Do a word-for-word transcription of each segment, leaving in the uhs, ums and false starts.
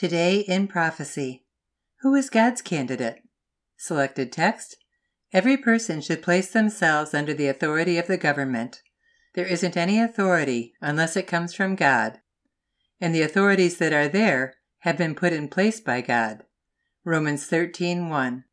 Today in Prophecy. Who is God's candidate? Selected text. Every person should place themselves under the authority of the government. There isn't any authority unless it comes from God. And the authorities that are there have been put in place by God. Romans thirteen one.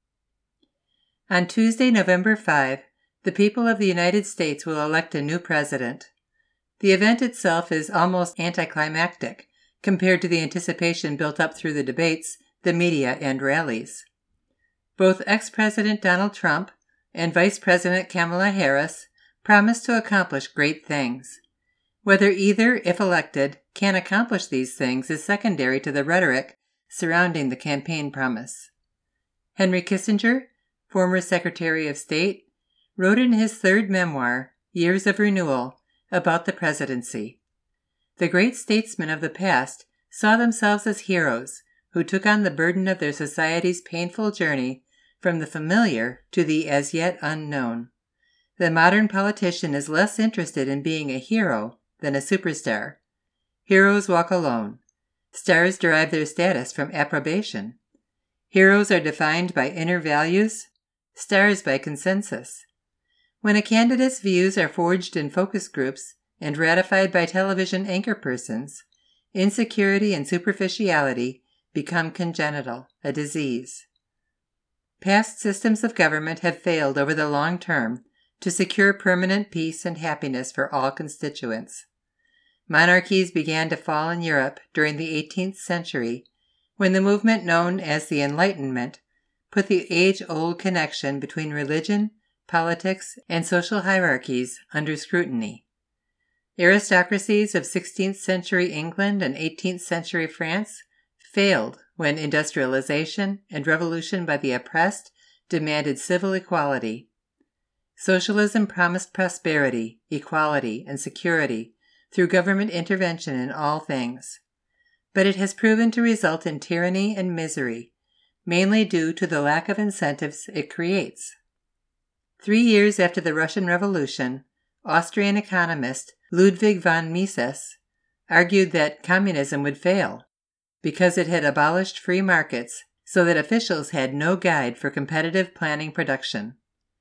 On Tuesday, November fifth, the people of the United States will elect a new president. The event itself is almost anticlimactic compared to the anticipation built up through the debates, the media, and rallies. Both ex-President Donald Trump and Vice President Kamala Harris promise to accomplish great things. Whether either, if elected, can accomplish these things is secondary to the rhetoric surrounding the campaign promise. Henry Kissinger, former Secretary of State, wrote in his third memoir, Years of Renewal, about the presidency. The great statesmen of the past saw themselves as heroes who took on the burden of their society's painful journey from the familiar to the as yet unknown. The modern politician is less interested in being a hero than a superstar. Heroes walk alone. Stars derive their status from approbation. Heroes are defined by inner values, stars by consensus. When a candidate's views are forged in focus groups and ratified by television anchor persons, insecurity and superficiality become congenital, a disease. Past systems of government have failed over the long term to secure permanent peace and happiness for all constituents. Monarchies began to fall in Europe during the eighteenth century, when the movement known as the Enlightenment put the age-old connection between religion, politics, and social hierarchies under scrutiny. Aristocracies of sixteenth century England and eighteenth century France failed when industrialization and revolution by the oppressed demanded civil equality. Socialism promised prosperity, equality, and security through government intervention in all things. But it has proven to result in tyranny and misery, mainly due to the lack of incentives it creates. Three years after the Russian Revolution, Austrian economist Ludwig von Mises argued that communism would fail because it had abolished free markets so that officials had no guide for competitive planning production.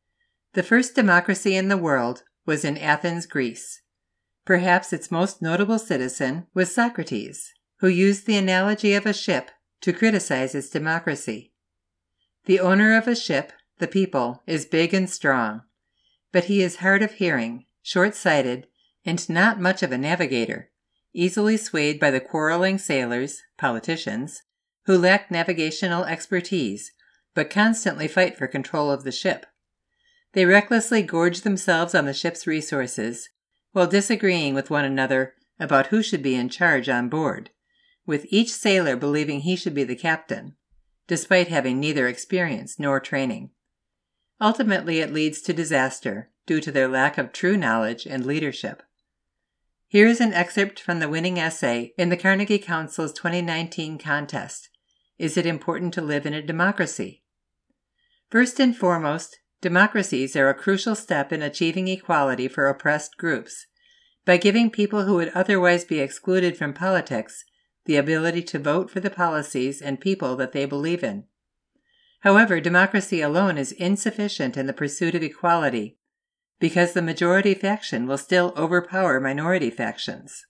The first democracy in the world was in Athens, Greece. Perhaps its most notable citizen was Socrates, who used the analogy of a ship to criticize its democracy. The owner of a ship, the people, is big and strong, but he is hard of hearing, short-sighted, and not much of a navigator, easily swayed by the quarreling sailors, politicians, who lack navigational expertise, but constantly fight for control of the ship. They recklessly gorge themselves on the ship's resources, while disagreeing with one another about who should be in charge on board, with each sailor believing he should be the captain, despite having neither experience nor training. Ultimately, it leads to disaster due to their lack of true knowledge and leadership. Here is an excerpt from the winning essay in the Carnegie Council's twenty nineteen contest, Is it important to live in a democracy? First and foremost, democracies are a crucial step in achieving equality for oppressed groups, by giving people who would otherwise be excluded from politics the ability to vote for the policies and people that they believe in. However, democracy alone is insufficient in the pursuit of equality, because the majority faction will still overpower minority factions.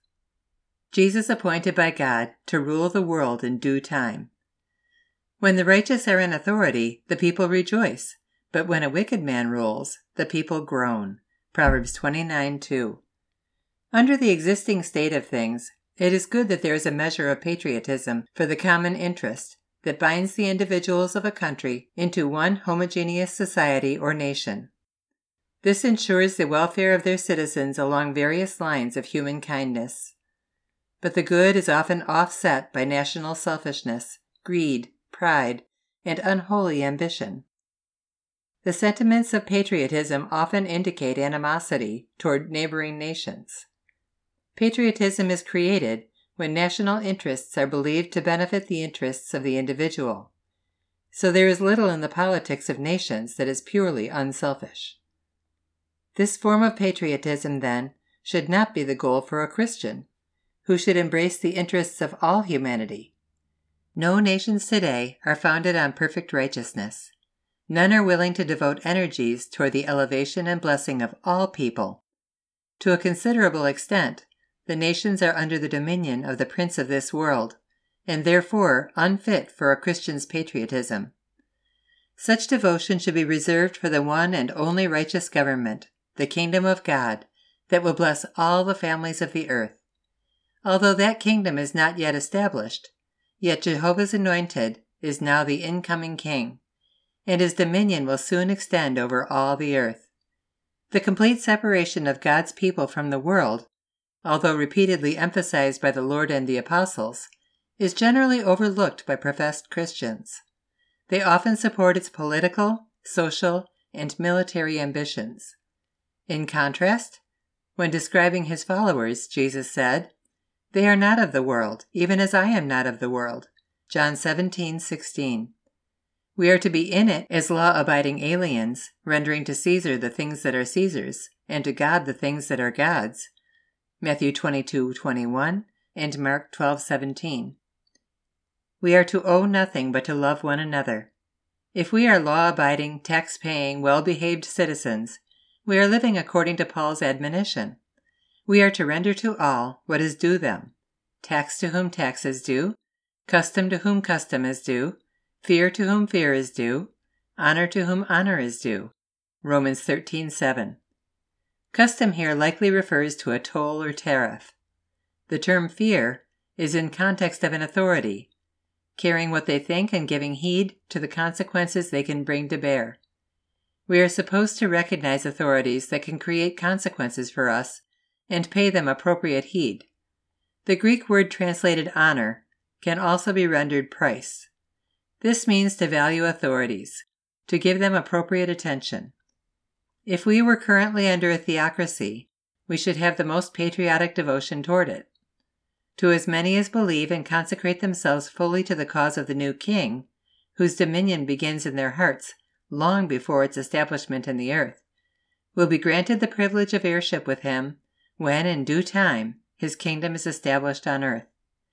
Jesus appointed by God to rule the world in due time. When the righteous are in authority, the people rejoice, but when a wicked man rules, the people groan. Proverbs twenty-nine two. Under the existing state of things, it is good that there is a measure of patriotism for the common interest that binds the individuals of a country into one homogeneous society or nation. This ensures the welfare of their citizens along various lines of human kindness. But the good is often offset by national selfishness, greed, pride, and unholy ambition. The sentiments of patriotism often indicate animosity toward neighboring nations. Patriotism is created when national interests are believed to benefit the interests of the individual. So there is little in the politics of nations that is purely unselfish. This form of patriotism, then, should not be the goal for a Christian, who should embrace the interests of all humanity. No nations today are founded on perfect righteousness. None are willing to devote energies toward the elevation and blessing of all people. To a considerable extent, the nations are under the dominion of the prince of this world, and therefore unfit for a Christian's patriotism. Such devotion should be reserved for the one and only righteous government, the kingdom of God, that will bless all the families of the earth. Although that kingdom is not yet established, yet Jehovah's anointed is now the incoming king, and his dominion will soon extend over all the earth. The complete separation of God's people from the world, although repeatedly emphasized by the Lord and the apostles, is generally overlooked by professed Christians. They often support its political, social, and military ambitions. In contrast, when describing his followers, Jesus said, "They are not of the world, even as I am not of the world." John seventeen sixteen. We are to be in it as law-abiding aliens, rendering to Caesar the things that are Caesar's, and to God the things that are God's. Matthew twenty-two twenty-one and Mark twelve seventeen. We are to owe nothing but to love one another. If we are law-abiding, tax-paying, well-behaved citizens, we are living according to Paul's admonition. We are to render to all what is due them: tax to whom tax is due, custom to whom custom is due, fear to whom fear is due, honor to whom honor is due. Romans thirteen seven. Custom here likely refers to a toll or tariff. The term fear is in context of an authority, caring what they think and giving heed to the consequences they can bring to bear. We are supposed to recognize authorities that can create consequences for us and pay them appropriate heed. The Greek word translated honor can also be rendered price. This means to value authorities, to give them appropriate attention. If we were currently under a theocracy, we should have the most patriotic devotion toward it. To as many as believe and consecrate themselves fully to the cause of the new king, whose dominion begins in their hearts long before its establishment in the earth, will be granted the privilege of heirship with him when, in due time, his kingdom is established on earth.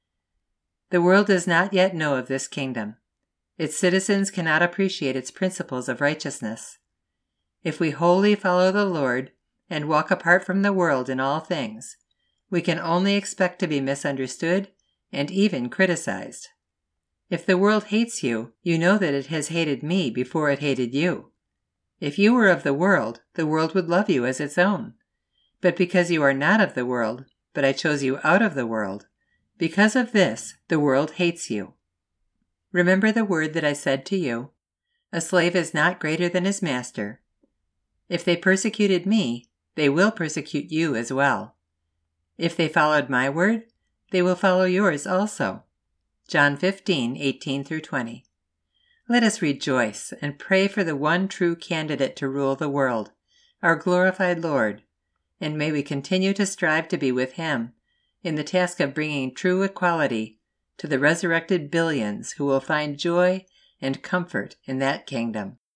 The world does not yet know of this kingdom. Its citizens cannot appreciate its principles of righteousness. If we wholly follow the Lord and walk apart from the world in all things, we can only expect to be misunderstood and even criticized. If the world hates you, you know that it has hated me before it hated you. If you were of the world, the world would love you as its own. But because you are not of the world, but I chose you out of the world, because of this the world hates you. Remember the word that I said to you, a slave is not greater than his master. If they persecuted me, they will persecute you as well. If they followed my word, they will follow yours also. John fifteen eighteen through twenty. Let us rejoice and pray for the one true candidate to rule the world, our glorified Lord, and may we continue to strive to be with him in the task of bringing true equality to the resurrected billions who will find joy and comfort in that kingdom.